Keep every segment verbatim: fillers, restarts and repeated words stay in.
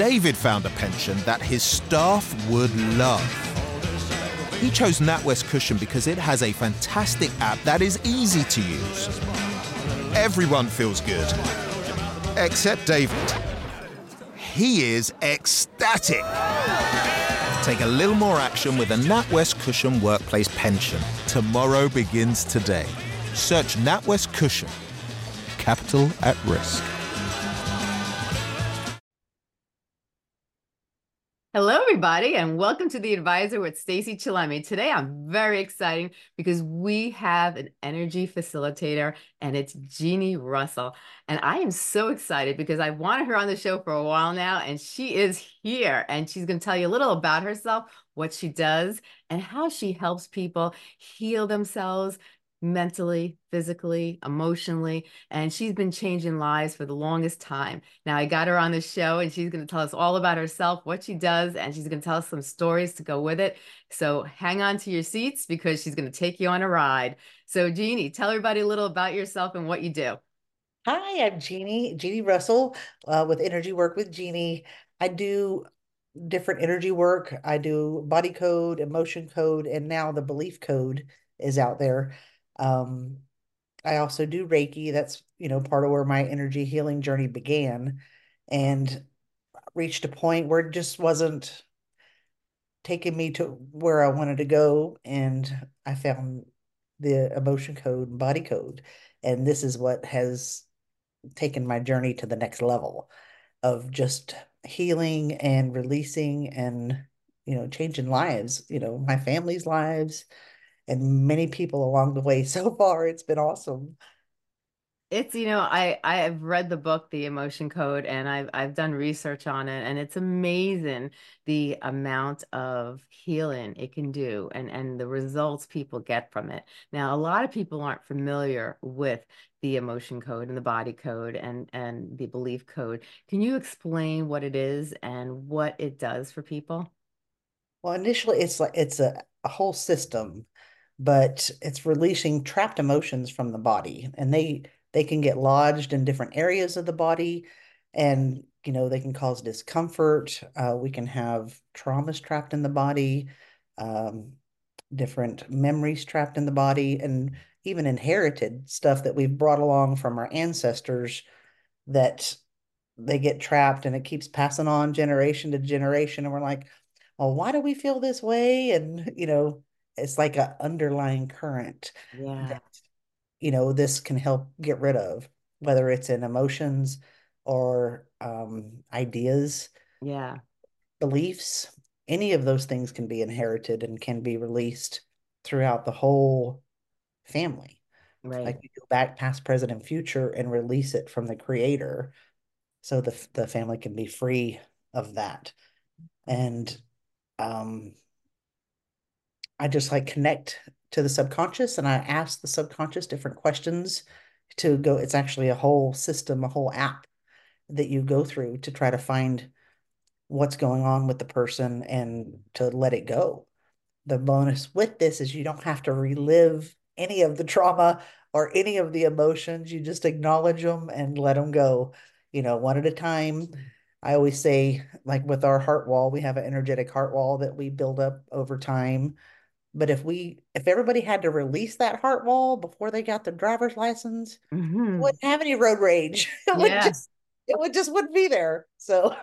David found a pension that his staff would love. He chose NatWest Cushion because it has a fantastic app that is easy to use. Everyone feels good, except David. He is ecstatic. Take a little more action with a NatWest Cushion Workplace Pension. Tomorrow begins today. Search NatWest Cushion. Capital at risk. Hello, everybody, and welcome to The Advisor with Stacey Chillemi. Today, I'm very excited because we have an energy facilitator, and it's Jeannie Russell. And I am so excited because I've wanted her on the show for a while now, and she is here. And she's going to tell you a little about herself, what she does, and how she helps people heal themselves mentally, physically, emotionally, and she's been changing lives for the longest time. Now, I got her on the show and she's going to tell us all about herself, what she does, and she's going to tell us some stories to go with it. So hang on to your seats because she's going to take you on a ride. So Jeannie, tell everybody a little about yourself and what you do. Hi, I'm Jeannie, Jeannie Russell, uh, with Energy Work with Jeannie. I do different energy work. I do body code, emotion code, and now the belief code is out there. Um, I also do Reiki. That's, you know, part of where my energy healing journey began, and reached a point where it just wasn't taking me to where I wanted to go. And I found the emotion code and body code. And this is what has taken my journey to the next level of just healing and releasing and, you know, changing lives, you know, my family's lives and many people along the way. So far, it's been awesome. It's, you know, I I've read the book, The Emotion Code, and I've I've done research on it, and it's amazing the amount of healing it can do and and the results people get from it. Now, a lot of people aren't familiar with the emotion code and the body code and and the belief code. Can you explain what it is and what it does for people? Well, initially, it's like it's a, a whole system, but it's releasing trapped emotions from the body, and they they can get lodged in different areas of the body, and you know they can cause discomfort. Uh, we can have traumas trapped in the body, um, different memories trapped in the body, and even inherited stuff that we've brought along from our ancestors that they get trapped, and it keeps passing on generation to generation, and we're like, well, why do we feel this way? And you know it's like an underlying current Yeah, that, you know this can help get rid of, whether it's in emotions or um, ideas, yeah, beliefs. Any of those things can be inherited and can be released throughout the whole family. right. Like you go back past, present, and future and release it from the creator, so the the family can be free of that. And um I just like connect to the subconscious, and I ask the subconscious different questions to go. It's actually a whole system, a whole app that you go through to try to find what's going on with the person and to let it go. The bonus with this is you don't have to relive any of the trauma or any of the emotions. You just acknowledge them and let them go, you know, one at a time. I always say, like with our heart wall, we have an energetic heart wall that we build up over time. But if we, if everybody had to release that heart wall before they got their driver's license, we Hmm. wouldn't have any road rage. It would Yeah. just, it would just wouldn't be there. So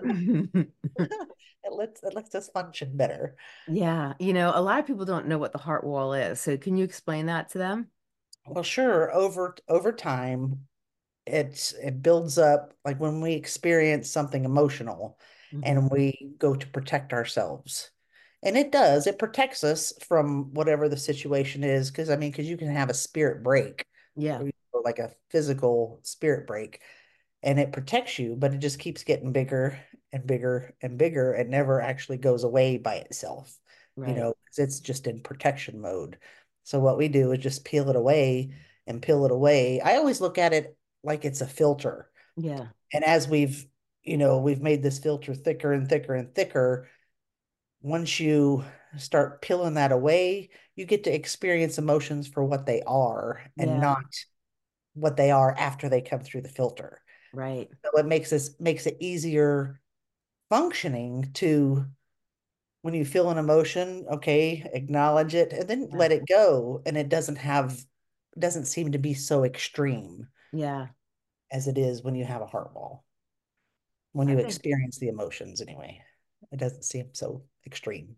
it lets it lets us function better. Yeah, you know, a lot of people don't know what the heart wall is. So can you explain that to them? Well, sure, over over time, it's it builds up, like when we experience something emotional Hmm. and we go to protect ourselves. And it does, it protects us from whatever the situation is. Because I mean, because you can have a spirit break, Yeah, or, or like a physical spirit break, and it protects you, but it just keeps getting bigger and bigger and bigger and never actually goes away by itself, you right. know, 'cause it's just in protection mode. So what we do is just peel it away and peel it away. I always look at it like it's a filter. Yeah, And as we've, you know, we've made this filter thicker and thicker and thicker, once you start peeling that away, you get to experience emotions for what they are and yeah, not what they are after they come through the filter. right. So it makes us makes it easier functioning to when you feel an emotion, okay, acknowledge it and then Yeah. let it go. And it doesn't have, doesn't seem to be so extreme Yeah. as it is when you have a heart wall, when I you think. experience the emotions anyway. It doesn't seem so extreme.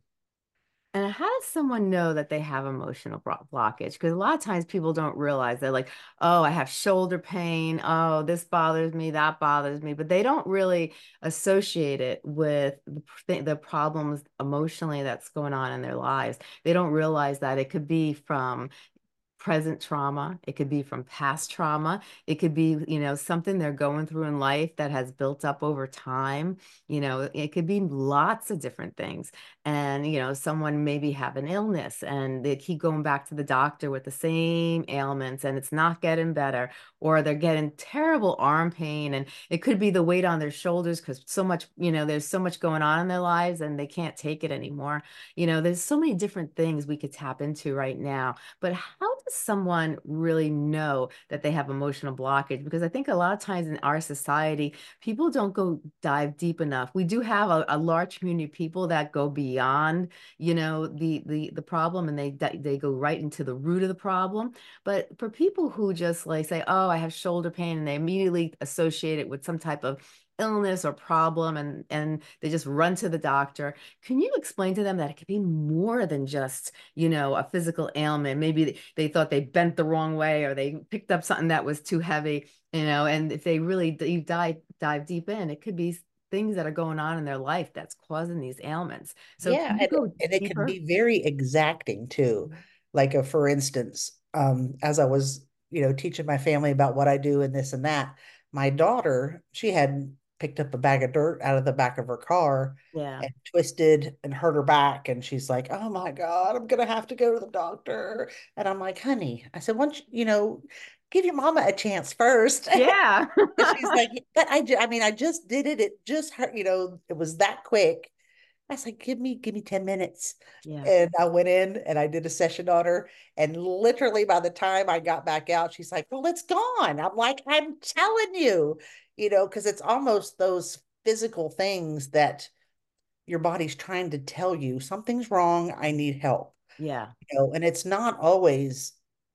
And how does someone know that they have emotional blo- blockage? Because a lot of times people don't realize they're like, oh, I have shoulder pain. Oh, this bothers me, that bothers me. But they don't really associate it with the, pr- the problems emotionally that's going on in their lives. They don't realize that it could be from present trauma. It could be from past trauma. It could be, you know, something they're going through in life that has built up over time. You know, it could be lots of different things. And, you know, someone maybe have an illness and they keep going back to the doctor with the same ailments and it's not getting better, or they're getting terrible arm pain. And it could be the weight on their shoulders because so much, you know, there's so much going on in their lives and they can't take it anymore. You know, there's so many different things we could tap into right now, but how does someone really know that they have emotional blockage? Because I think a lot of times in our society, people don't go dive deep enough. We do have a, a large community of people that go beyond, you know, the the the problem and they they go right into the root of the problem. But for people who just like say, "Oh, I have shoulder pain," and they immediately associate it with some type of illness or problem and and they just run to the doctor. Can you explain to them that it could be more than just, you know, a physical ailment? Maybe they, they thought they bent the wrong way or they picked up something that was too heavy, you know, and if they really deep dive dive deep in, it could be things that are going on in their life that's causing these ailments. So Yeah, can you and, go and it can deeper? be very exacting too. Like, uh, for instance, um, as I was, you know, teaching my family about what I do and this and that, my daughter, she had picked up a bag of dirt out of the back of her car Yeah. and twisted and hurt her back. And she's like, "Oh my God, I'm gonna have to go to the doctor." And I'm like, "Honey," I said, "Once you, you know, give your mama a chance first." Yeah. And she's like, "But I, ju- I mean, I just did it. It just hurt, you know, it was that quick." I was like, give me, give me ten minutes. Yeah. And I went in and I did a session on her. And literally by the time I got back out, she's like, well, it's gone. I'm like, I'm telling you, you know, because it's almost those physical things that your body's trying to tell you something's wrong. I need help, Yeah. you know, and it's not always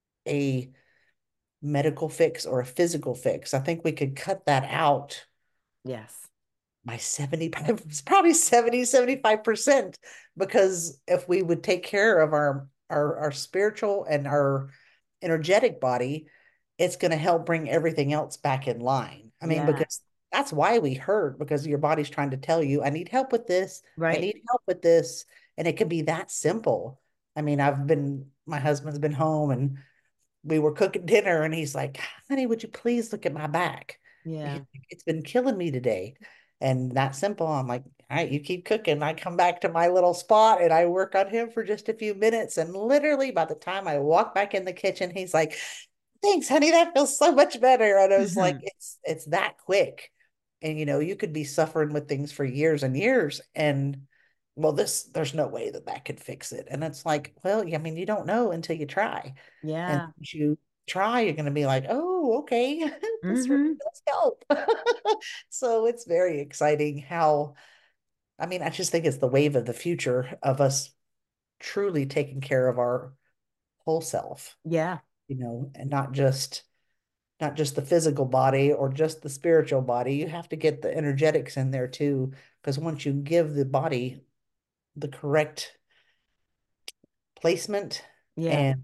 a medical fix or a physical fix. I think we could cut that out Yes. by seventy, it's probably seventy, seventy-five percent, because if we would take care of our our our spiritual and our energetic body, it's going to help bring everything else back in line. I mean, Yeah. because that's why we hurt, because your body's trying to tell you, I need help with this, I Right. need help with this, and it can be that simple. I mean, I've been, my husband's been home and we were cooking dinner and he's like, honey, would you please look at my back? Yeah. It's been killing me today. And that simple. I'm like, all right, you keep cooking. I come back to my little spot and I work on him for just a few minutes. And literally by the time I walk back in the kitchen, he's like, thanks, honey. That feels so much better. And I was like, it's it's that quick. And you know, you could be suffering with things for years and years. And well, this there's no way that that could fix it. And it's like, well, I mean, you don't know until you try. And Yeah. once you try, you're going to be like, oh, okay, this really Hmm. does help. So it's very exciting how, I mean, I just think it's the wave of the future of us truly taking care of our whole self, Yeah. you know, and not just not just the physical body or just the spiritual body. You have to get the energetics in there too, because once you give the body the correct placement Yeah. and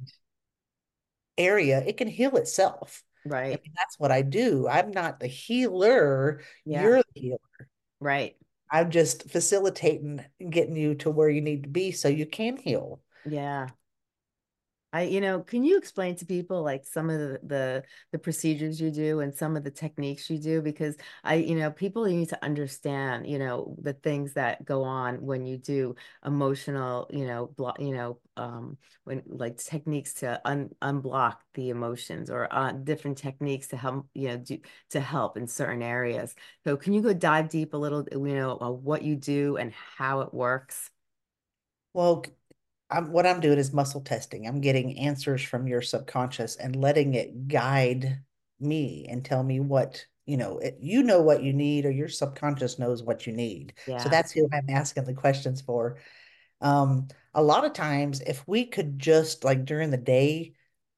area, it can heal itself. I Right. mean, that's what I do. I'm not the healer, Yeah. you're the healer. Right. I'm just facilitating getting you to where you need to be so you can heal. Yeah. I, you know, can you explain to people like some of the, the the procedures you do and some of the techniques you do? Because I, you know, people need to understand, you know, the things that go on when you do emotional, you know, block, you know, um, when like techniques to un unblock the emotions or uh, different techniques to help, you know, do to help in certain areas. So can you go dive deep a little, you know, uh, what you do and how it works? Well, I'm, what I'm doing is muscle testing. I'm getting answers from your subconscious and letting it guide me and tell me what you know, it, you know what you need, or your subconscious knows what you need. So Yeah. that's who I'm asking the questions for. Um, a lot of times, if we could just like during the day,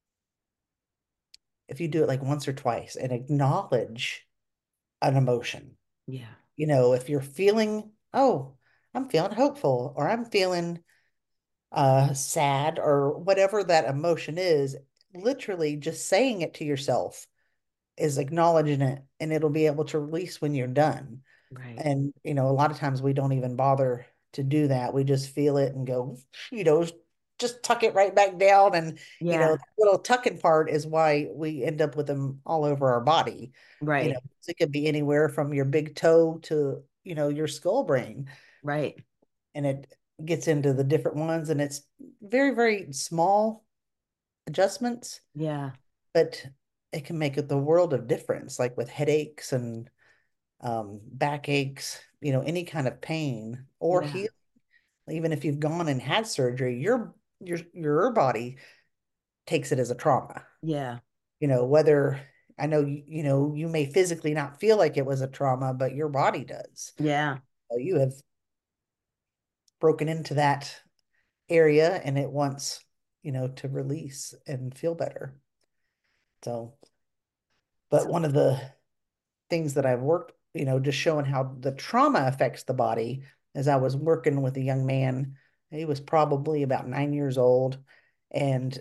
if you do it like once or twice and acknowledge an emotion, Yeah. you know, if you're feeling, oh, I'm feeling hopeful, or I'm feeling uh sad, or whatever that emotion is, literally just saying it to yourself is acknowledging it, and it'll be able to release when you're done. Right. And, you know, a lot of times we don't even bother to do that. We just feel it and go, you know, just tuck it right back down. And, you know, Yeah. the little tucking part is why we end up with them all over our body. You know, Right. it could be anywhere from your big toe to, you know, your skull brain. Right. And it gets into the different ones. And it's very, very small adjustments, Yeah. but it can make the world of difference, like with headaches and um, backaches, you know, any kind of pain or Yeah. heal. Even if you've gone and had surgery, your your your body takes it as a trauma. Yeah. You know, whether I know you, you know, you may physically not feel like it was a trauma, but your body does. Yeah. So you have broken into that area and it wants, you know, to release and feel better. So, but So, one of the things that I've worked, you know, just showing how the trauma affects the body. As I was working with a young man, he was probably about nine years old, and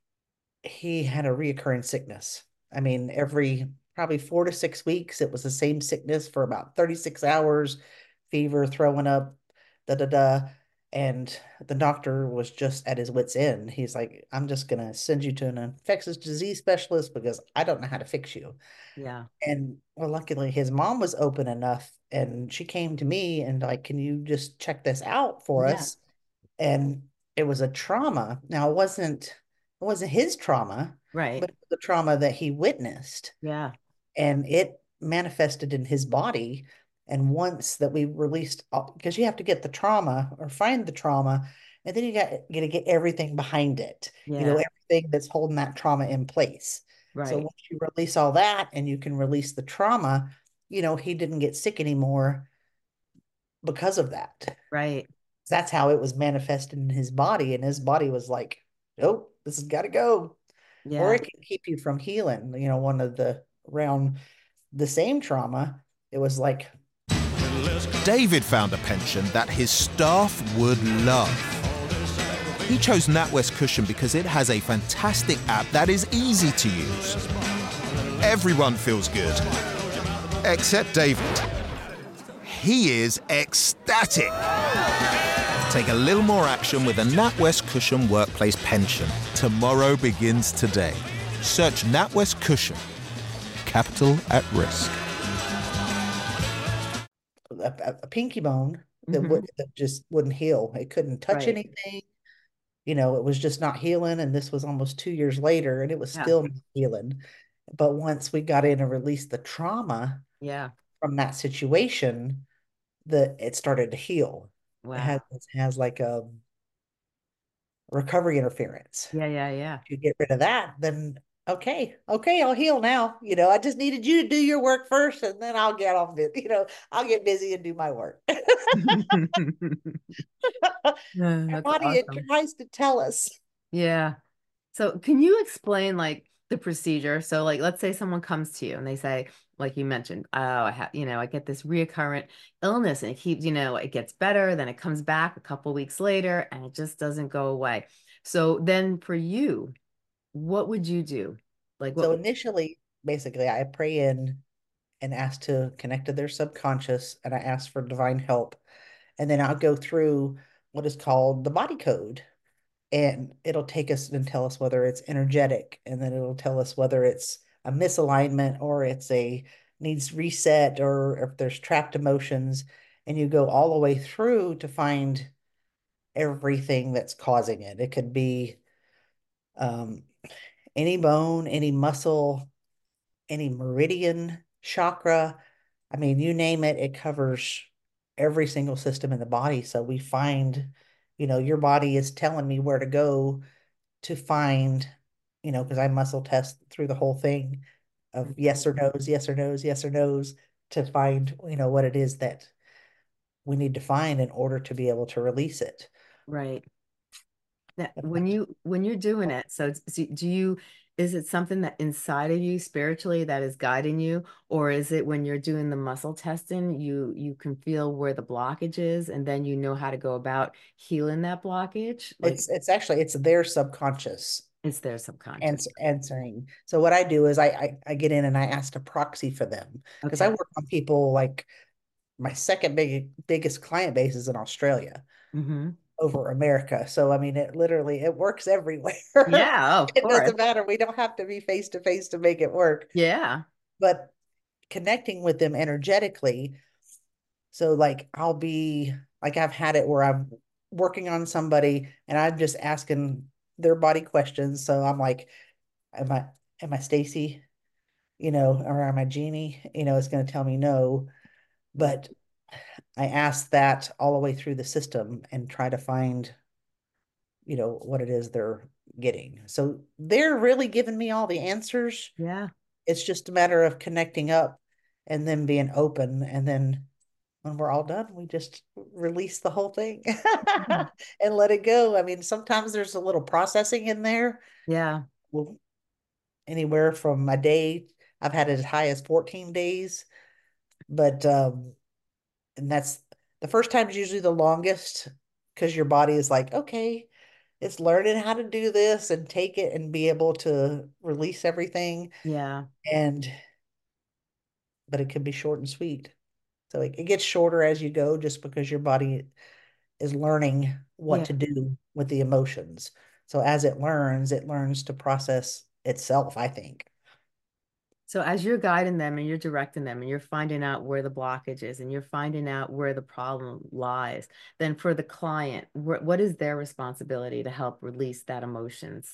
he had a reoccurring sickness. I mean, every probably four to six weeks, it was the same sickness for about thirty-six hours, fever, throwing up, da da da. And the doctor was just at his wit's end. He's like, I'm just going to send you to an infectious disease specialist because I don't know how to fix you. yeah. And well, luckily his mom was open enough and she came to me and like, can you just check this out for Yeah. us? And it was a trauma. Now it wasn't it wasn't his trauma, Right. but the trauma that he witnessed. Yeah. And it manifested in his body. And once that we released, because you have to get the trauma or find the trauma, and then you got, got to get everything behind it, you know, Yeah. everything that's holding that trauma in place. So Right. once you release all that and you can release the trauma, you know, he didn't get sick anymore because of that. Right. That's how it was manifested in his body. And his body was like, nope, this has got to go. Or Yeah. it can keep you from healing. You know, one of the around the same trauma, it was like, David found a pension that his staff would love. He chose NatWest Cushion because it has a fantastic app that is easy to use. Everyone feels good, except David. He is ecstatic. Take a little more action with a NatWest Cushion Workplace Pension. Tomorrow begins today. Search NatWest Cushion. Capital at risk. a, a, a pinky bone that Hmm. would that just wouldn't heal. It couldn't touch Right. anything. You know, it was just not healing. And this was almost two years later, and it was Yeah. still not healing. But once we got in and released the trauma Yeah. from that situation, that it started to heal. It has Wow. it has like a recovery interference. Yeah. Yeah. Yeah. If you get rid of that, then okay, okay, I'll heal now. You know, I just needed you to do your work first, and then I'll get off it. You know, I'll get busy and do my work. Yeah, Our that's body, it awesome. tries to tell us. Yeah. So can you explain like the procedure? So like let's say someone comes to you and they say, like you mentioned, oh, I have, you know, I get this reoccurrent illness and it keeps, you know, it gets better, then it comes back a couple weeks later and it just doesn't go away. So then for you, what would you do? Like what So would, initially, basically, I pray in and ask to connect to their subconscious, and I ask for divine help. And then I'll go through what is called the body code, and it'll take us and tell us whether it's energetic, and then it'll tell us whether it's a misalignment or it's a needs reset, or if there's trapped emotions. And you go all the way through to find everything that's causing it. It could be um, any bone, any muscle, any meridian, chakra. I mean, you name it, it covers every single system in the body. So we find, you know, your body is telling me where to go to find, you know, because I muscle test through the whole thing. of yes or Mhm. no's, yes or no's, yes or no's to find, you know, what it is that we need to find in order to be able to release it. Right. Now, when you when you're doing it, so, it's- so do you is it something that inside of you spiritually that is guiding you, or is it when you're doing the muscle testing, you you can feel where the blockage is, and then you know how to go about healing that blockage? Like It's it's actually it's their subconscious it's their subconscious. answer, answering. So what I do is I, I I get in and I ask a proxy for them because I Okay. work on people like my second big biggest client base is in Australia Hmm. over America. So I mean it literally it works everywhere. Yeah, oh, of It course. doesn't matter. We don't have to be face to face to make it work. Yeah. But connecting with them energetically. So like I'll be like I've had it where I'm working on somebody and I'm just asking their body questions. So I'm like, am I am I Stacy? You know, or am I Jeannie? You know, it's going to tell me no. But I ask that all the way through the system and try to find, you know, what it is they're getting. So they're really giving me all the answers. Yeah. It's just a matter of connecting up and then being open. And then when we're all done, we just release the whole thing Mhm. and let it go. I mean, sometimes there's a little processing in there. Yeah. Well, anywhere from a day, I've had it as high as fourteen days, but um, and that's the first time is usually the longest because your body is like, okay, it's learning how to do this and take it and be able to release everything. Yeah. And but it can be short and sweet. So it, it gets shorter as you go just because your body is learning what Yeah. to do with the emotions. So as it learns, it learns to process itself, I think. So as you're guiding them and you're directing them and you're finding out where the blockage is and you're finding out where the problem lies, then for the client, wh what is their responsibility to help release that emotions?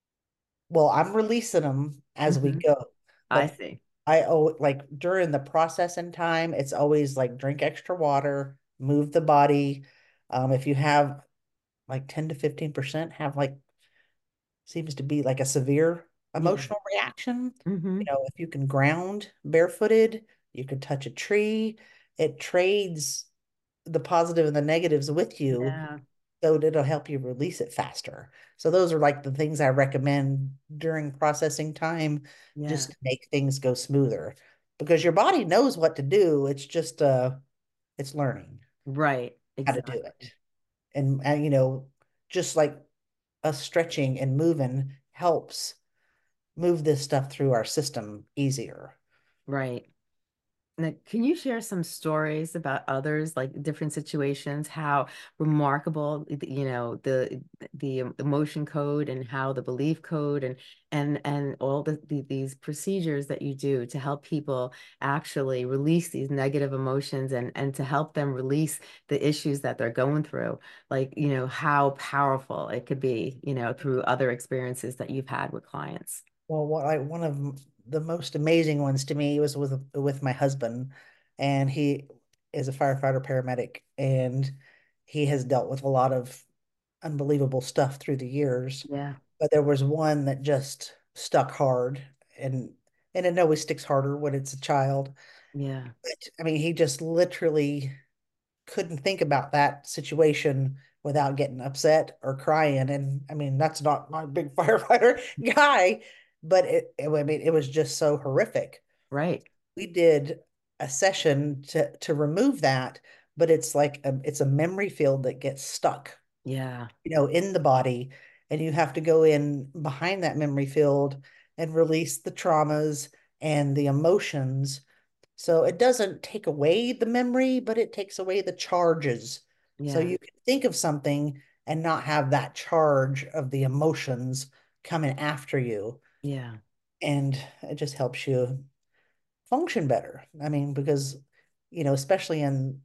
Well, I'm releasing them as we Hmm. go, I but see. I oh like during the processing time, it's always like drink extra water, move the body. Um, if you have like ten to fifteen percent have like seems to be like a severe Yeah. emotional reaction. Hmm. You know, if you can ground barefooted, you can touch a tree. It trades the positive and the negatives with you, Yeah. so it'll help you release it faster. So those are like the things I recommend during processing time, Yeah. just to make things go smoother. Because your body knows what to do. It's just uh it's learning Right. how to do Exactly. it. And, and you know, just like us stretching and moving helps move this stuff through our system easier. Right. Now, can you share some stories about others, like different situations, how remarkable, you know, the the emotion code and how the belief code and and and all the, the these procedures that you do to help people actually release these negative emotions and and to help them release the issues that they're going through, like, you know, how powerful it could be, you know, through other experiences that you've had with clients. Well, what I one of the most amazing ones to me was with with my husband, and he is a firefighter paramedic, and he has dealt with a lot of unbelievable stuff through the years. Yeah. But there was one that just stuck hard, and and it always sticks harder when it's a child. Yeah. But I mean, he just literally couldn't think about that situation without getting upset or crying. And I mean, that's not my big firefighter guy, but it, it I mean, it was just so horrific. Right. We did a session to to remove that, but it's like a, it's a memory field that gets stuck, Yeah. you know, in the body, and you have to go in behind that memory field and release the traumas and the emotions, so it doesn't take away the memory, but it takes away the charges. So Yeah. you can think of something and not have that charge of the emotions coming after you. Yeah. And it just helps you function better. I mean, because, you know, especially in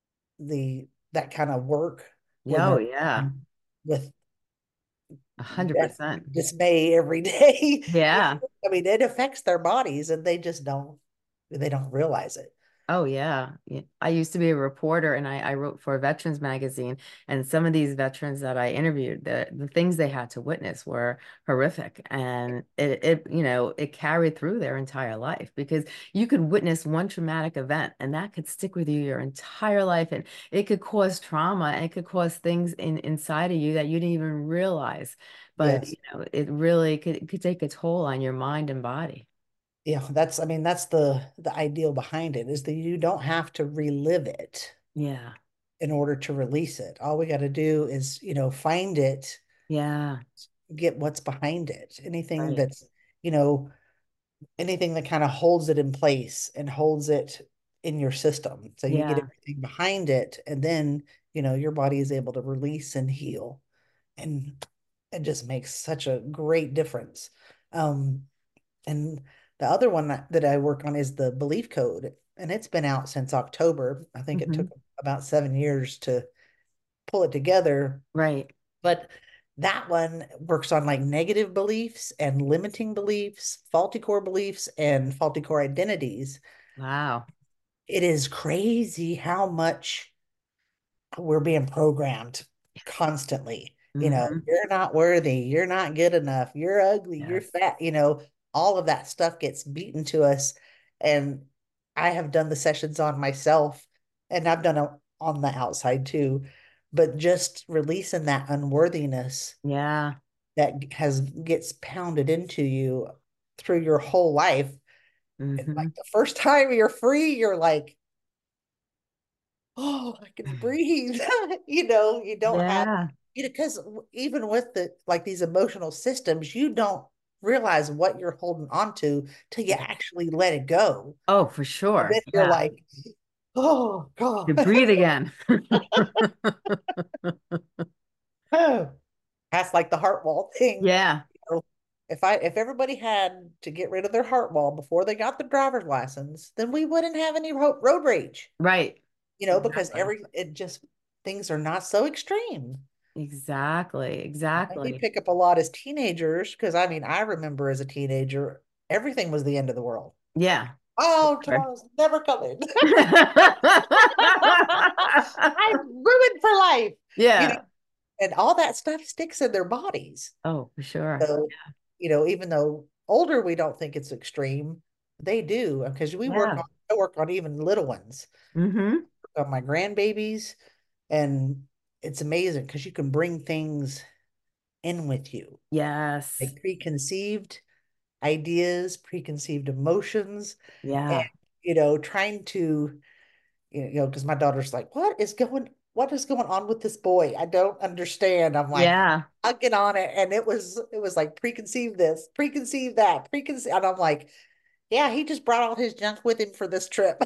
the that kind of work when Yeah. Oh, they're yeah. with A hundred death, percent. dismay every day, you Yeah. know, I mean, it affects their bodies and they just don't they don't realize it. Oh yeah. Yeah. I used to be a reporter and I, I wrote for a veterans magazine. And some of these veterans that I interviewed, the, the things they had to witness were horrific. And it, it, you know, it carried through their entire life because you could witness one traumatic event and that could stick with you your entire life. And it could cause trauma and it could cause things in inside of you that you didn't even realize. But, Yes. you know, it really could, it could take a toll on your mind and body. Yeah, that's, I mean, that's the the ideal behind it is that you don't have to relive it Yeah. in order to release it. All we got to do is, you know, find it, Yeah. get what's behind it. Anything Right. that's, you know, anything that kind of holds it in place and holds it in your system. So you get Yeah. everything behind it, and then, you know, your body is able to release and heal. And it just makes such a great difference. Um, and the other one that, that I work on is the belief code, and it's been out since October. I think it took Hmm. about seven years to pull it together, Right. but that one works on like negative beliefs and limiting beliefs, faulty core beliefs, and faulty core identities. Wow. It is crazy how much we're being programmed constantly. You know, Hmm. you're not worthy, you're not good enough, you're ugly, you're Yes. fat, you know, all of that stuff gets beaten to us. And I have done the sessions on myself, and I've done it on the outside too. But just releasing that unworthiness Yeah. that has gets pounded into you through your whole life. And like Hmm. the first time you're free, you're like, oh, I can breathe. You know, you don't have, Yeah. you know, because even with the like these emotional systems, you don't realize what you're holding on to till you Yeah. actually let it go. Oh, for And then sure. you're Yeah. like, oh God. To breathe again. That's like the heart wall thing. Yeah. You know, if I if everybody had to get rid of their heart wall before they got the driver's license, then we wouldn't have any road road rage. Right. You know, because Exactly. every it just things are not so extreme. Exactly. And we Exactly. pick up a lot as teenagers because I mean, I remember as a teenager, everything was the end of the world. Yeah. Oh, Sure. tomorrow's never coming. I'm ruined for life. You know, Yeah. and all that stuff sticks in their bodies. Oh, for sure. So, you know, even though older we don't think it's extreme, they do because we work Yeah. on I work on even little ones, Hmm. on my grandbabies, and it's amazing because you can bring things in with you, Yes. like preconceived ideas, preconceived emotions, and Yeah. you know, trying to, you know, because my daughter's like, what is going, what is going on with this boy? I don't understand. I'm like, Yeah. I'll get on it. And it was, it was like preconceived this, preconceived that, preconceived, and I'm like, yeah, he just brought all his junk with him for this trip.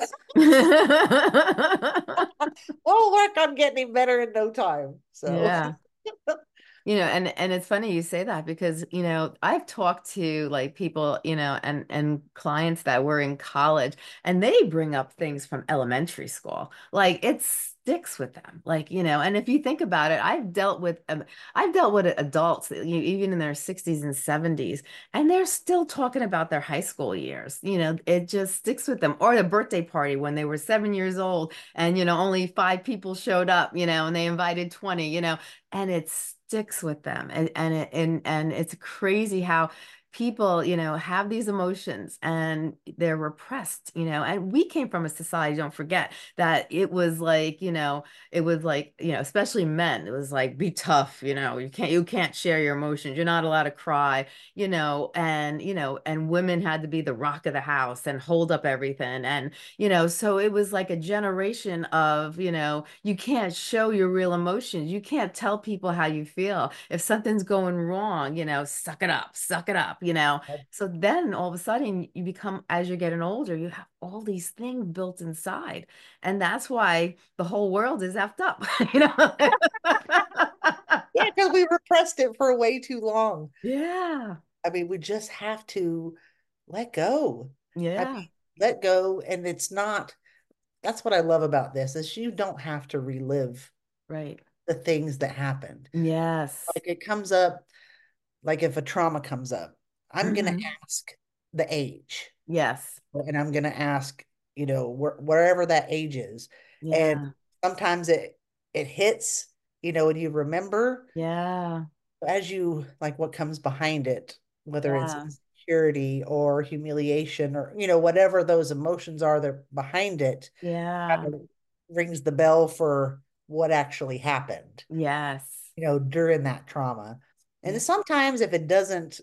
We'll work on getting him better in no time. So, Yeah. You know, and and it's funny you say that because, you know, I've talked to like people, you know, and and clients that were in college and they bring up things from elementary school. Like it sticks with them. Like, you know, and if you think about it, I've dealt with um, I've dealt with adults you know, even in their sixties and seventies and they're still talking about their high school years. You know, it just sticks with them. Or the birthday party when they were seven years old and, you know, only five people showed up, you know, and they invited twenty, you know, and it sticks with them and and it, and and it's crazy how people you know have these emotions and they're repressed you know and we came from a society, don't forget, that it was like you know it was like you know especially men, it was like be tough, you know you can't you can't share your emotions, you're not allowed to cry, you know and you know and women had to be the rock of the house and hold up everything and you know so it was like a generation of you know you can't show your real emotions, you can't tell people how you feel if something's going wrong, you know suck it up, suck it up, you know so then all of a sudden you become, as you're getting older, you have all these things built inside, and that's why the whole world is effed up you know yeah, because we repressed it for way too long. yeah, I mean, we just have to let go. I yeah, mean, let go. And it's not, that's what I love about this is you don't have to relive right, the things that happened. yes, Like it comes up, like if a trauma comes up, I'm going to hmm, ask the age yes, and I'm going to ask, you know, wh- wherever that age is. And Yeah. sometimes it it hits, you know, and you remember Yeah. as you like what comes behind it, whether it's Yeah. insecurity or humiliation or, you know, whatever those emotions are that behind it, Yeah. kind of rings the bell for what actually happened, Yes. you know, during that trauma. And Yeah. sometimes if it doesn't,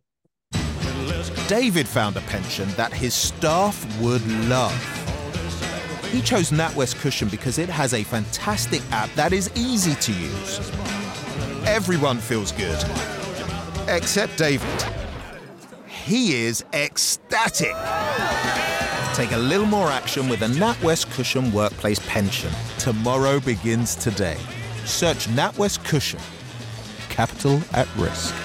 David found a pension that his staff would love. He chose NatWest Cushion because it has a fantastic app that is easy to use. Everyone feels good, except David. He is ecstatic. Take a little more action with a NatWest Cushion Workplace Pension. Tomorrow begins today. Search NatWest Cushion. Capital at risk.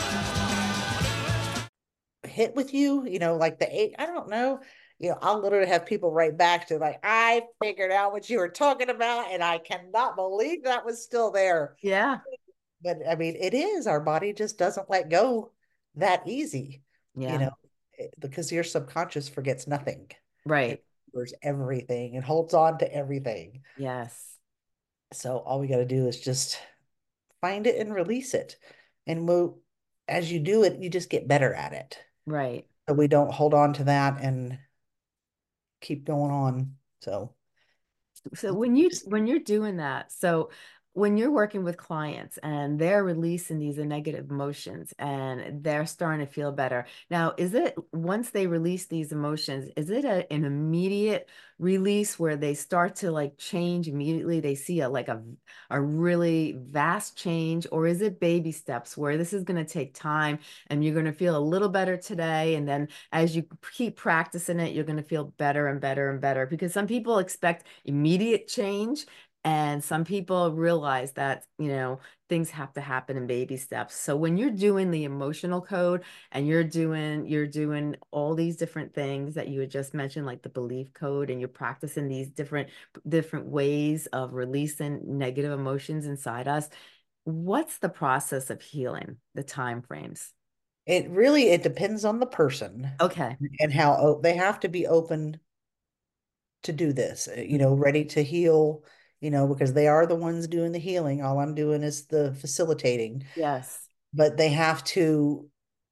hit with you, you know, like the eight, I don't know, you know, I'll literally have people write back to like, I figured out what you were talking about, and I cannot believe that was still there. Yeah. But I mean, it is, our body just doesn't let go that easy, you Yeah. know, it- because your subconscious forgets nothing. It Right. remembers everything and holds on to everything. Yes. So all we got to do is just find it and release it. And we'll, as you do it, you just get better at it. Right. So we don't hold on to that and keep going on. So So when you when you're doing that, so when you're working with clients and they're releasing these negative emotions and they're starting to feel better. Now, is it once they release these emotions, is it a, an immediate release where they start to like change immediately? They see a like a a really vast change, or is it baby steps where this is going to take time and you're going to feel a little better today, and then as you keep practicing it, you're going to feel better and better and better? Because some people expect immediate change, and some people realize that, you know, things have to happen in baby steps. So when you're doing the emotional code and you're doing you're doing all these different things that you had just mentioned, like the belief code, and you're practicing these different different ways of releasing negative emotions inside us, what's the process of healing, the time frames? it really it depends on the person Okay. and how o- they have to be open to do this, uh, you know, ready to heal, you know, because they are the ones doing the healing. All I'm doing is the facilitating, Yes. but they have to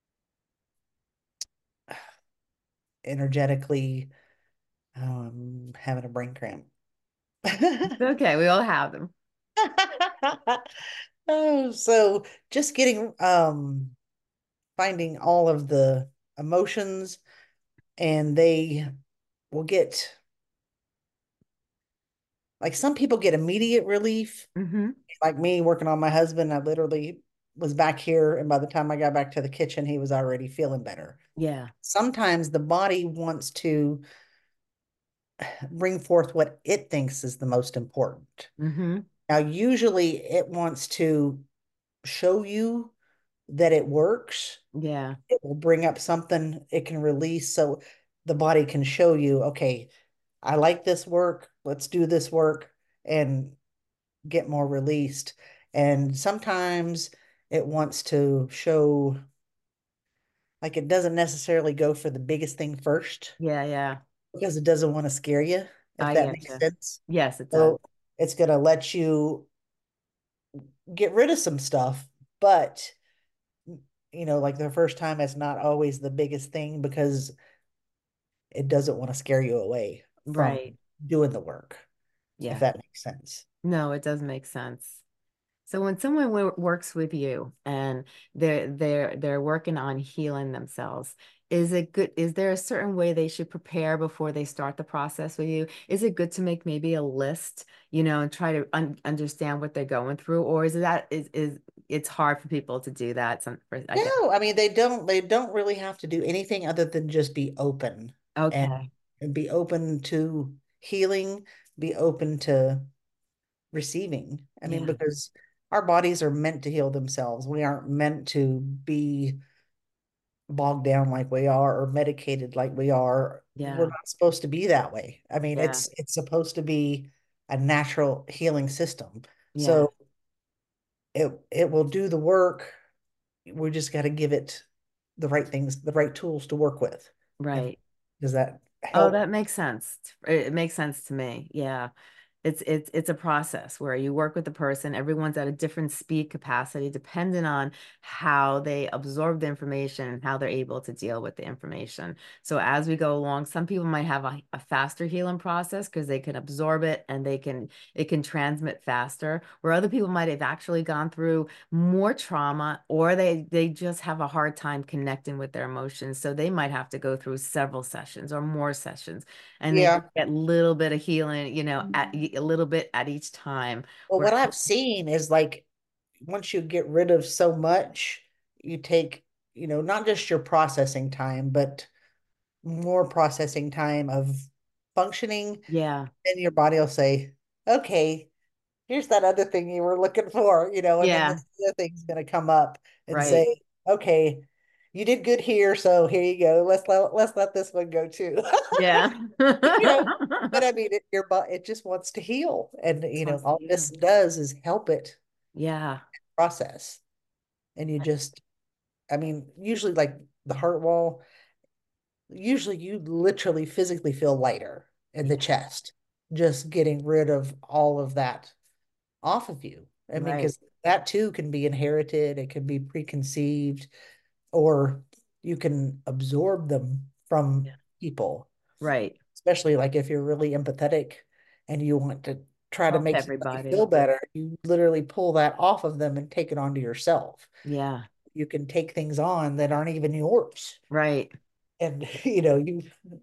energetically um having a brain cramp. Okay, we all have them. Oh, so just getting um finding all of the emotions, and they will get, like, some people get immediate relief. Hmm. Like me working on my husband, I literally was back here, and by the time I got back to the kitchen, he was already feeling better. Yeah. Sometimes the body wants to bring forth what it thinks is the most important. Hmm. Now, usually it wants to show you that it works. Yeah. It will bring up something it can release so the body can show you, okay, I like this work. Let's do this work and get more released. And sometimes it wants to show, like, it doesn't necessarily go for the biggest thing first Yeah. Yeah. because it doesn't want to scare you, if I that get makes you. sense. Yes, it does. So it's going to let you get rid of some stuff, but you know, like the first time, it's not always the biggest thing because it doesn't want to scare you away from Right. doing the work, if Yeah. that makes sense. No, it does make sense. So when someone wo- works with you and they're they're they're working on healing themselves, is it good? Is there a certain way they should prepare before they start the process with you? Is it good to make maybe a list, you know, and try to un understand what they're going through, or is that is is it's hard for people to do that? Some, for- I guess. No, I mean, they don't they don't really have to do anything other than just be open and, Okay. and be open to healing, be open to receiving. I mean, Yeah. because our bodies are meant to heal themselves. We aren't meant to be bogged down like we are or medicated like we are. We're Yeah. not supposed to be that way. I mean, Yeah. it's it's supposed to be a natural healing system. Yeah. So it it will do the work. We just got to give it the right things, the right tools to work with. If Right. does that Oh, help. that makes sense. It it makes sense to me. Yeah. It's it's it's a process where you work with the person. Everyone's at a different speed capacity, depending on how they absorb the information and how they're able to deal with the information. So as we go along, some people might have a, a faster healing process because they can absorb it and they can it can transmit faster, where other people might have actually gone through more trauma or they they just have a hard time connecting with their emotions. So they might have to go through several sessions or more sessions and they Yeah. just get a little bit of healing, you know, at a little bit at each time. Well, Where what I've seen is like once you get rid of so much, you take, you know, not just your processing time, but more processing time of functioning, yeah, and your body will say, okay, here's that other thing you were looking for, you know, and then yeah, this other thing's going to come up and right, say, okay, you did good here, so here you go. Let's let let's let this one go too. yeah. You know, but I mean, it, your body it just wants to heal, and you Just know, wants to all this heal. does is help it Yeah, process, and you just, I mean, usually like the heart wall, usually you literally physically feel lighter in the yeah, chest, just getting rid of all of that off of you. I mean, right. because that too can be inherited, it can be preconceived, or you can absorb them from Yeah, people, right. especially like if you're really empathetic and you want to try to Help make somebody everybody. feel better, you literally pull that off of them and take it onto yourself. Yeah, You can take things on that aren't even yours. right. And, you know, you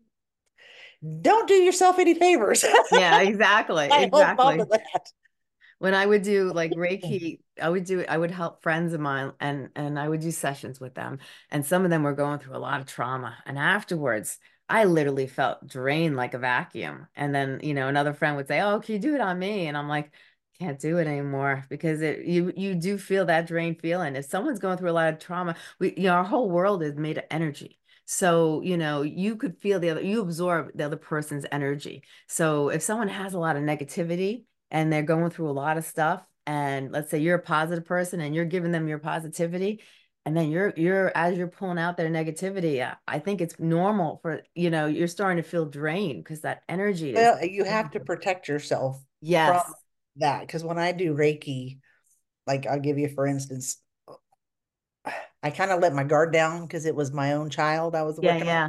don't do yourself any favors. Yeah, exactly. I hold on to Exactly. that. When I would do like Reiki, I would do I would help friends of mine and and I would do sessions with them. And some of them were going through a lot of trauma. And afterwards, I literally felt drained like a vacuum. And then, you know, another friend would say, "Oh, can you do it on me?" And I'm like, can't do it anymore because it you you do feel that drained feeling. If someone's going through a lot of trauma, we you know, our whole world is made of energy. So, you know, you could feel the other, you absorb the other person's energy. So if someone has a lot of negativity, and they're going through a lot of stuff and let's say you're a positive person and you're giving them your positivity and then you're you're as you're pulling out their negativity, I, I think it's normal for you know you're starting to feel drained because that energy is Well, you have to protect yourself from yes, that. Because when I do Reiki, like I'll give you, for instance, I kind of let my guard down because it was my own child I was yeah, working on. yeah,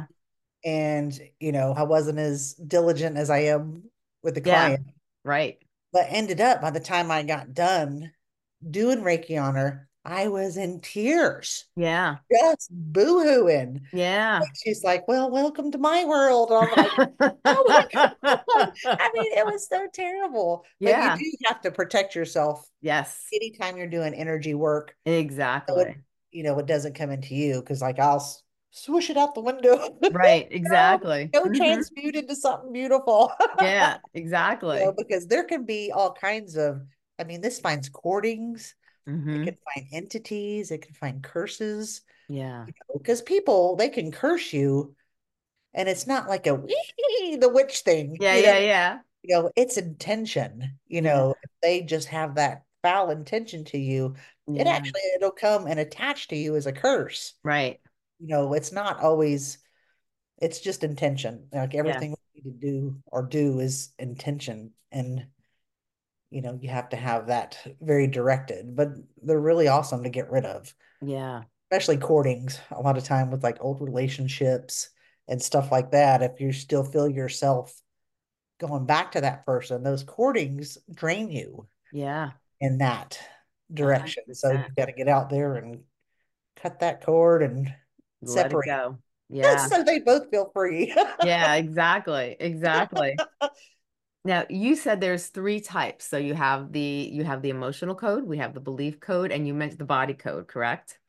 And, you know, I wasn't as diligent as I am with the yeah, client. right, But ended up by the time I got done doing Reiki on her, I was in tears, yeah, just boo-hooing. yeah. She's like, well, welcome to my world. And I'm like, oh my God. I mean, it was so terrible. But you Yeah, do have to protect yourself yes, anytime you're doing energy work. So it, exactly, you know, it doesn't come into you because like I'll swoosh it out the window. right, Go, exactly. go Hmm. transmute into something beautiful. Yeah, You know, exactly. because there can be all kinds of, I mean, this finds cordings, it can Hmm. find entities, it can find curses, Yeah, you know, because people they can curse you and it's not like a wee the witch thing, yeah, you know, yeah, yeah, you know, it's intention, you yeah, know, if they just have that foul intention to you, it yeah, actually it'll come and attach to you as a curse. right. You know, it's not always, it's just intention. Like Yes. everything we need to do or do is intention. And you know, you have to have that very directed, but they're really awesome to get rid of, Yeah. especially courtings. A lot of time with like old relationships and stuff like that. If you still feel yourself going back to that person, those courtings drain you Yeah. in that A hundred direction. So percent. you've got to get out there and cut that cord and Let it separate go. Yeah. so they both feel free. Yeah, exactly. Exactly. Now, you said there's three types. So you have the you have the emotional code, we have the belief code, and you mentioned the body code, correct?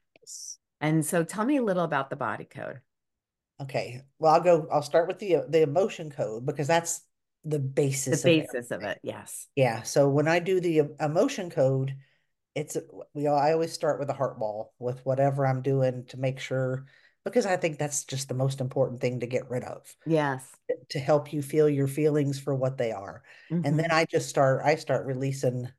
And so tell me a little about the body code. Okay. Well, I'll go, I'll start with the the emotion code because that's the The basis of basis of everything. it. Yes. Yeah. So when I do the e- emotion code, it's we all, I always start with a heart ball with whatever I'm doing to make sure because I think that's just the most important thing to get rid of Yes. to help you feel your feelings for what they are. And then Hmm. I just start I start releasing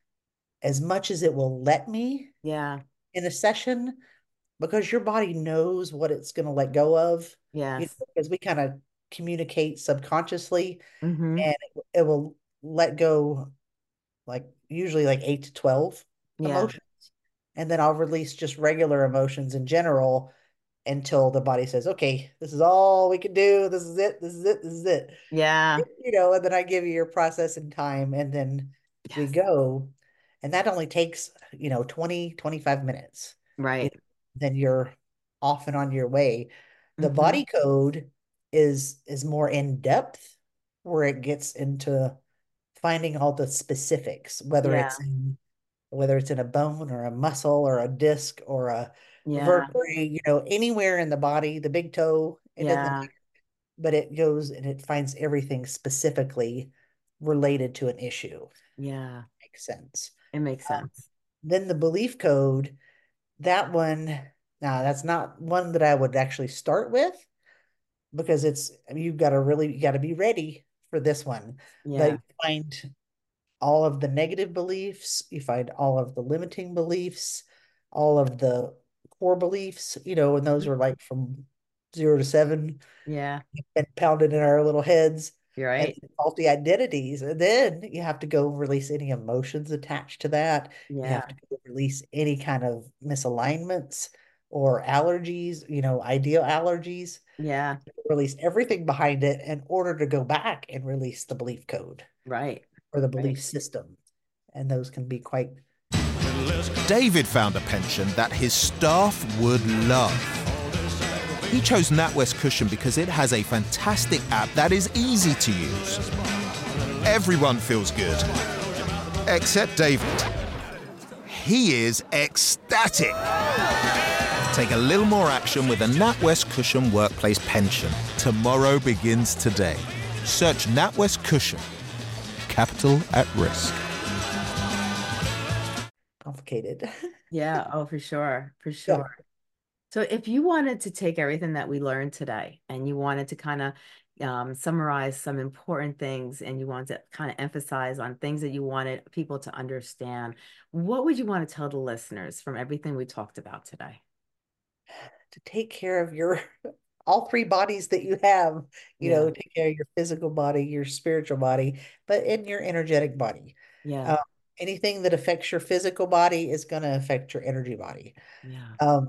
as much as it will let me Yeah. in a session because your body knows what it's going to let go of. You Yes. know, because we kind of communicate subconsciously, Mm-hmm. and it, it will let go, like usually like eight to twelve Yeah. emotions. And then I'll release just regular emotions in general until the body says, okay, this is all we can do. This is it. This is it. This is it. Yeah. You know, and then I give you your processing time and then we Yes. go. And that only takes, you know, twenty, twenty-five minutes. You Right. know, then you're off and on your way. The Mm-hmm. body code is is more in depth where it gets into finding all the specifics, whether Yeah. it's in whether it's in a bone or a muscle or a disc or a Yeah. vertebrae, you know, anywhere in the body, the big toe, it doesn't Yeah. matter. But it goes and it finds everything specifically related to an issue. Yeah. Makes sense. It makes Um, sense. then the belief code, that one, now that's not one that I would actually start with because it's, I mean, you've got to really, you got to be ready for this one. But Yeah. you find all of the negative beliefs, you find all of the limiting beliefs, all of the core beliefs, you know, and those are like from zero to seven Yeah. and pounded in our little heads, You're and right. faulty identities. And then you have to go release any emotions attached to that. You Yeah. have to go release any kind of misalignments or allergies, you know, ideal allergies, Yeah. release everything behind it in order to go back and release the belief code Right. or the Right. belief system. And those can be quite. David found a pension that his staff would love. He chose NatWest Cushion because it has a fantastic app that is easy to use. Everyone feels good, except David. He is ecstatic. Take a little more action with a NatWest Cushion Workplace Pension. Tomorrow begins today. Search NatWest Cushion. Capital at risk. Complicated. Yeah. Oh, for sure. For Yeah. sure. So if you wanted to take everything that we learned today and you wanted to kind of um, summarize some important things and you wanted to kind of emphasize on things that you wanted people to understand, what would you want to tell the listeners from everything we talked about today? To take care of your all three bodies that you have, you know, Yeah. take care of your physical body, your spiritual body, but in your energetic body. Yeah. Um, anything that affects your physical body is going to affect your energy body. Yeah. Um,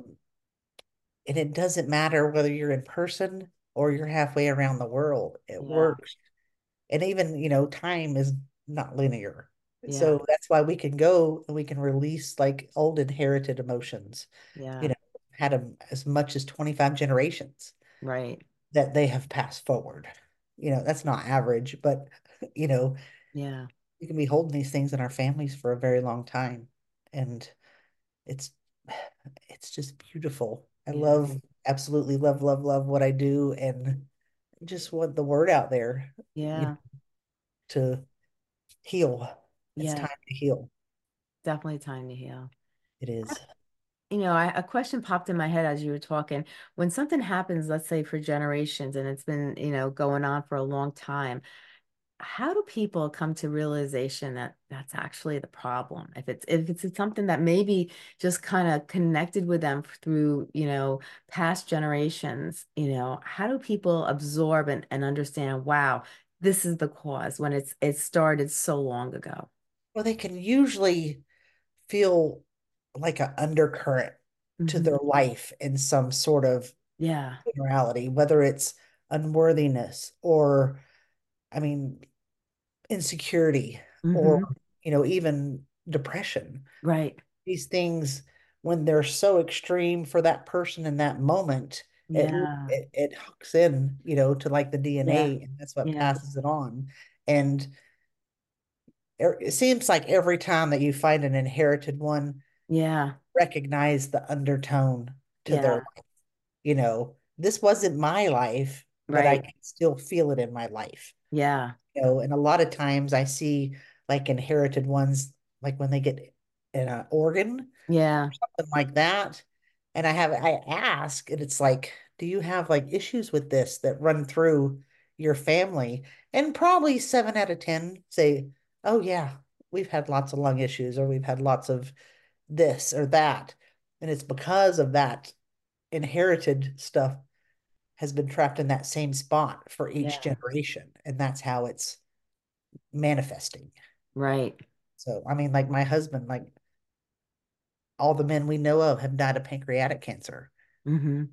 and it doesn't matter whether you're in person or you're halfway around the world, it Yeah. works. And even, you know, time is not linear. Yeah. So that's why we can go and we can release like old inherited emotions, you Yeah. know, had them as much as twenty-five generations Right. that they have passed forward. You know, that's not average, but, you know, Yeah. we can be holding these things in our families for a very long time. And it's, it's just beautiful. I Yeah. love, absolutely love, love, love what I do. And just want the word out there, you know, Yeah. to heal. It's Yeah. time to heal. Definitely time to heal. It is. You know, I, a question popped in my head as you were talking. When something happens, let's say for generations, and it's been, you know, going on for a long time, how do people come to realization that that's actually the problem? If it's if it's something that maybe just kind of connected with them through, you know, past generations, you know, how do people absorb and, and understand, wow, this is the cause when it's it started so long ago? Well, they can usually feel like an undercurrent to Hmm. their life in some sort of Yeah. morality, whether it's unworthiness or, I mean, insecurity or, Hmm. you know, even depression. Right. These things, when they're so extreme for that person in that moment, it Yeah. it, it hooks in, you know, to like the Yeah. D N A, and that's what Yeah. passes it on. And er- it seems like every time that you find an inherited one, Yeah. recognize the undertone to their Yeah. life. You know, this wasn't my life, but I Right. can still feel it in my life. Yeah. You know, and a lot of times I see like inherited ones, like when they get an organ, Yeah. something like that. And I have, I ask, and it's like, do you have like issues with this that run through your family? And probably seven out of ten say, oh, yeah, we've had lots of lung issues, or we've had lots of this or that. And it's because of that inherited stuff has been trapped in that same spot for each Yeah. generation, and that's how it's manifesting. Right. So, I mean, like my husband, like all the men we know of have died of pancreatic cancer. Mm-hmm.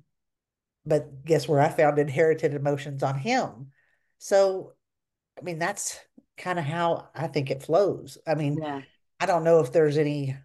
But guess where I found inherited emotions on him? So, I mean, that's kind of how I think it flows. I mean, Yeah. I don't know if there's any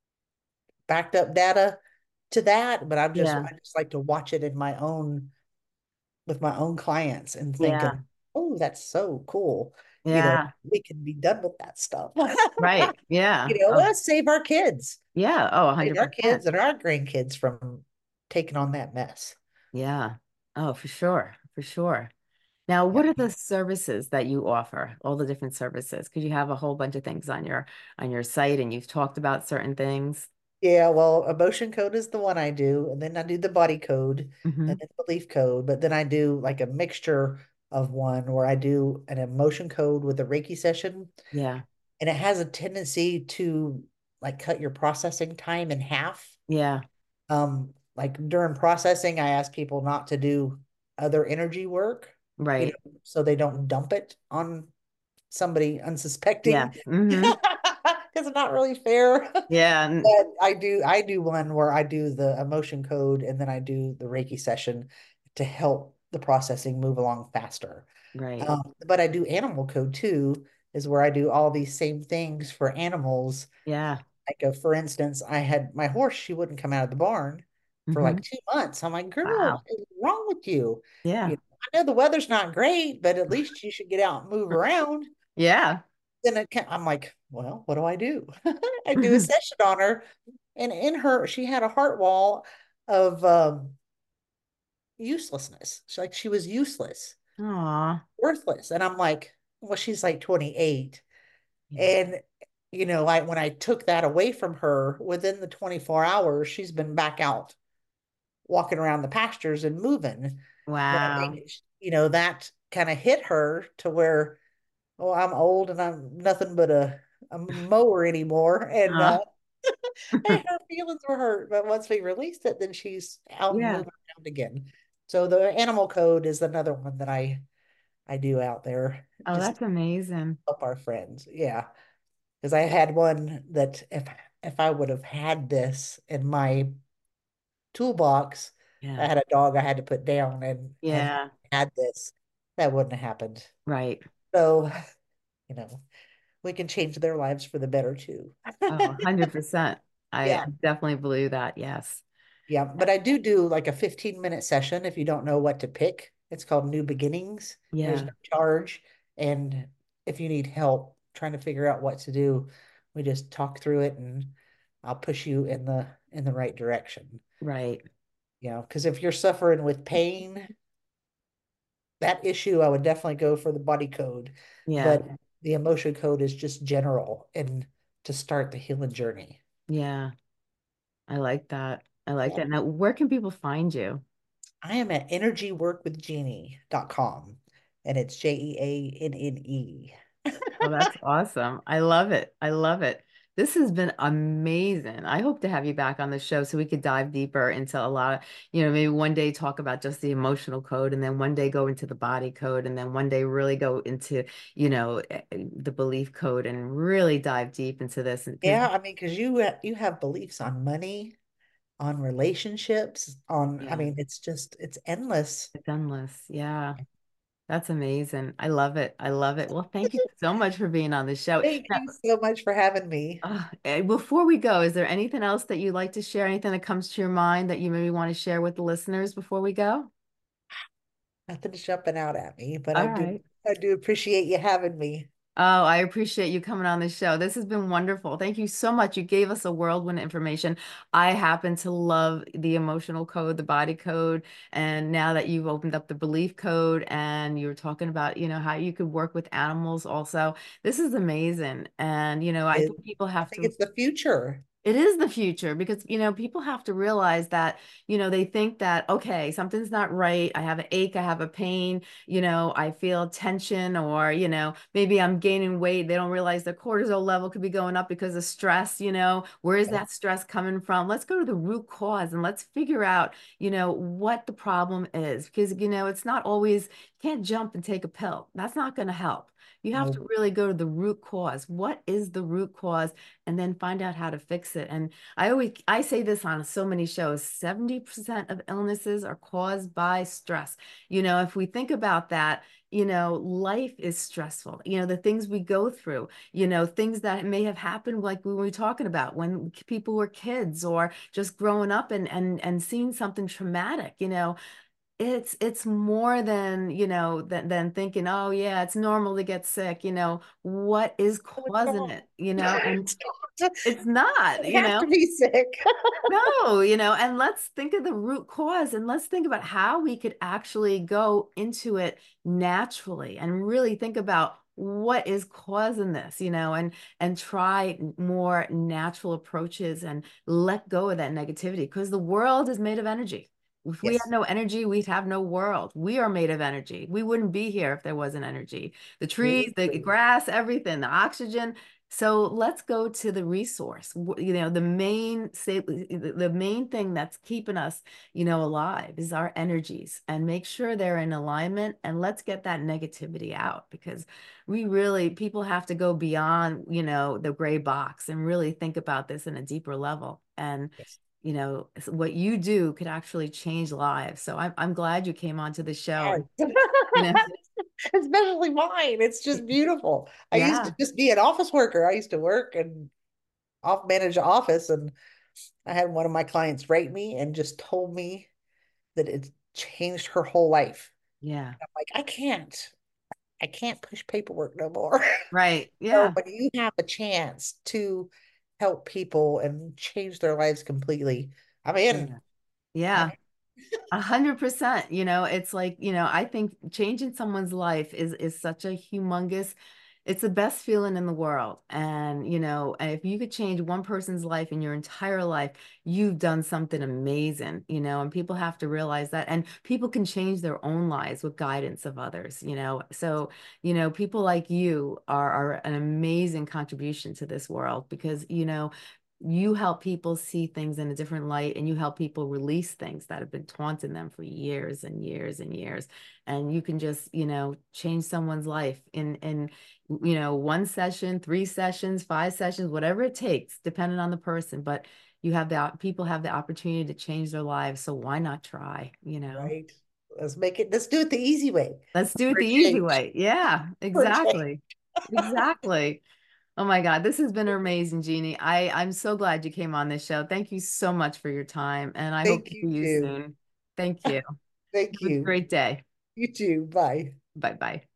backed up data to that, but I'm just Yeah. I just like to watch it in my own with my own clients and Yeah. thinking, oh, that's so cool. You know, Yeah. we can be done with that stuff. Right. Yeah. You know, Oh, let's save our kids, yeah. Oh, save our one hundred percent. kids and our grandkids from taking on that mess. Yeah. Oh, for sure. For sure. Now, Yeah. what are the services that you offer? All the different services? Because you have a whole bunch of things on your on your site and you've talked about certain things. Yeah, well, emotion code is the one I do, and then I do the body code Hmm. and then belief code, but then I do like a mixture of one where I do an emotion code with a Reiki session, Yeah. and it has a tendency to like cut your processing time in half. Yeah. Um, like during processing, I ask people not to do other energy work, you Right. know, so they don't dump it on somebody Yeah. unsuspecting. Hmm. Because it's not really fair. Yeah. n- But I do I do one where I do the emotion code and then I do the Reiki session to help the processing move along faster. Right. Um, but I do animal code too, is where I do all these same things for animals. Yeah. Like, uh, for instance, I had my horse, she wouldn't come out of the barn for Hmm. like two months. I'm like, girl, what Wow. is wrong with you? You Yeah. know, I know the weather's not great, but at least you should get out and move around. Yeah. Then it can, I'm like, well, what do I do? I do a session on her, and in her, she had a heart wall of um, uselessness. She, like she was useless, Aw. worthless. And I'm like, well, she's like twenty-eight. Yeah. And, you know, I when I took that away from her, within the twenty-four hours, she's been back out walking around the pastures and moving. But I Wow. think, you know, that kind of hit her to where, oh, I'm old and I'm nothing but a, a mower anymore. And uh, Uh, and her feelings were hurt. But once we released it, then she's out and yeah. moving around again. So the animal code is another one that I I do out there Oh, just to that's amazing. help our friends. Yeah. Because I had one that if if I would have had this in my toolbox, I Yeah. had a dog I had to put down, and had Yeah. had this, that wouldn't have happened. Right. So, you know, we can change their lives for the better too. Oh, one hundred percent. I Yeah. definitely believe that. Yes. Yeah. But I do do like a fifteen minute session if you don't know what to pick. It's called New Beginnings. There's Yeah. no charge. And if you need help trying to figure out what to do, we just talk through it and I'll push you in the in the right direction. Right. You know, because if you're suffering with pain, that issue, I would definitely go for the body code. Yeah. But the emotion code is just general and to start the healing journey. Yeah. I like that. I like Yeah. that. Now, where can people find you? I am at energy work with jeannie dot com and it's J E A N N E. Oh, that's awesome. I love it. I love it. This has been amazing. I hope to have you back on the show so we could dive deeper into a lot of, you know, maybe one day talk about just the emotional code and then one day go into the body code and then one day really go into, you know, eh, eh, the belief code and really dive deep into this because Yeah, I mean, because you ha- you have beliefs on money, on relationships, on I yeah, mean, it's just it's endless. it's endless. Yeah. That's amazing. I love it. I love it. Well, thank you so much for being on the show. Thank Now, you so much for having me. uh, eh, before we go, is there anything else that you'd like to share? Anything that comes to your mind that you maybe want to share with the listeners before we go? Nothing's jumping out at me, but All I do right. I do appreciate you having me. Oh, I appreciate you coming on the show. This has been wonderful. Thank you so much. You gave us a whirlwind of information. I happen to love the emotional code, the body code, and now that you've opened up the belief code and you're talking about, you know, how you could work with animals also, this is amazing. And, you know, I It, think people I have think to, it's the future. It is the future because, you know, people have to realize that, you know, they think that, okay, something's not right. I have an ache, I have a pain, you know, I feel tension, or, you know, maybe I'm gaining weight. They don't realize their cortisol level could be going up because of stress, you know, where is that stress coming from? Let's go to the root cause and let's figure out, you know, what the problem is. Because, you know, it's not always, you can't jump and take a pill. That's not going to help. You have to Nope. really go to the root cause. What is the root cause? And then find out how to fix it. And I always I say this on so many shows, seventy percent of illnesses are caused by stress. You know, if we think about that, you know, life is stressful. You know, the things we go through, you know, things that may have happened like we were talking about when people were kids, or just growing up and and and seeing something traumatic, you know, it's it's more than, you know, than than thinking, oh yeah, it's normal to get sick, you know, what is Oh, it's causing not. it, you know, and It's not. it's not, You you have to know. be sick. No, you know, and let's think of the root cause and let's think about how we could actually go into it naturally and really think about what is causing this, you know, and and try more natural approaches and let go of that negativity because the world is made of energy. If we had Yes. no energy, we'd have no world. We are made of energy. We wouldn't be here if there wasn't energy. The trees, Very the true. grass, everything, the oxygen. So let's go to the resource. You know, the main say the main thing that's keeping us, you know, alive is our energies, and make sure they're in alignment, and let's get that negativity out because we really people have to go beyond, you know, the gray box and really think about this in a deeper level. And Yes. you know, what you do could actually change lives. So I'm I'm glad you came onto the show and Yes. you know, Especially mine. It's just beautiful. I used to yeah, just be an office worker. I used to work and off manage the office, and I had one of my clients rate me and just told me that it changed her whole life. yeah, I'm like, I can't. I can't push paperwork no more. right, So yeah, when you have a chance to help people and change their lives completely, I'm in. yeah, I'm yeah. A hundred percent. You know, it's like, you know, I think changing someone's life is is such a humongous, it's the best feeling in the world. And, you know, and if you could change one person's life in your entire life, you've done something amazing, you know, and people have to realize that. And people can change their own lives with guidance of others, you know. So, you know, people like you are, are an amazing contribution to this world because, you know, you help people see things in a different light, and you help people release things that have been taunting them for years and years and years. And you can just, you know, change someone's life in in you know, one session, three sessions, five sessions, whatever it takes, depending on the person. But you have the people have the opportunity to change their lives, so why not try, you know? right. Let's make it, let's do it the easy way Let's do it for a the easy change. way. Yeah, For a change. exactly. Exactly. Oh my God, this has been amazing, Jeannie. I, I'm so glad you came on this show. Thank you so much for your time, and I hope Thank to you see you too. soon. Thank you. Thank Have a you. great day. You too. Bye. Bye bye.